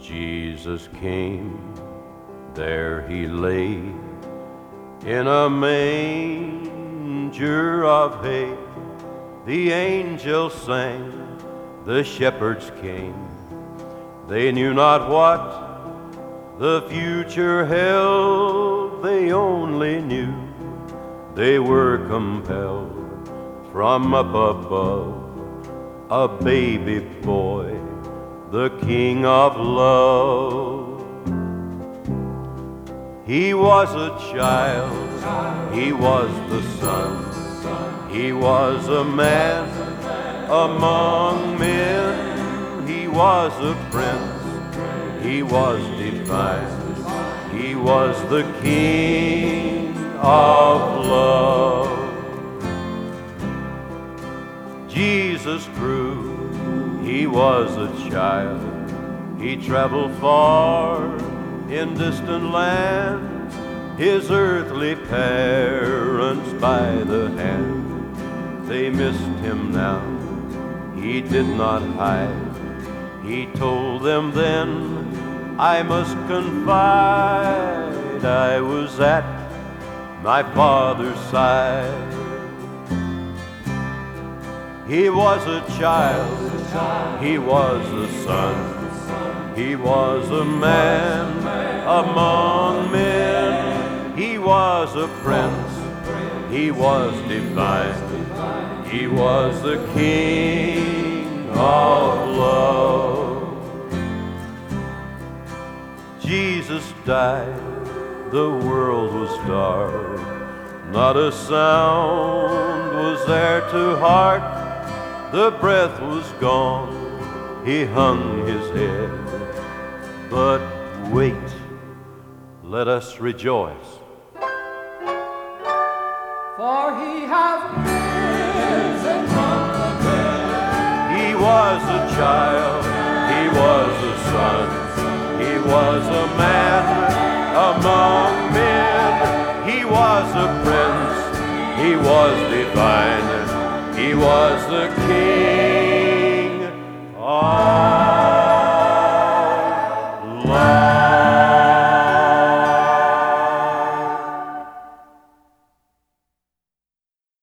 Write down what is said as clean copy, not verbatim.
Jesus came, there he lay, in a manger of hay. The angels sang, the shepherds came. They knew not what the future held, they only knew they were compelled from up above, a baby boy, the King of love. He was a child, he was the Son, he was a man among men, he was a prince, he was divine, he was the King of love. Jesus grew, he was a child, he traveled far in distant lands, his earthly parents by the hand. They missed him now, he did not hide. He told them then, I must confide, I was at my Father's side. He was a child, he was a son, he was a man among men, he was a prince, he was divine, he was the King of love. Jesus died, the world was dark, not a sound was there to hark. The breath was gone, he hung his head. But wait, let us rejoice. For he has risen from the dead. He was a child, he was a son, he was a man among men, he was a prince, he was divine, he was the